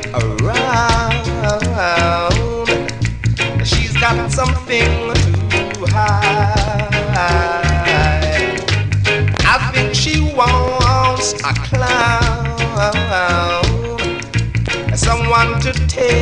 around. She's got something to hide. I think she wants a clown, someone to take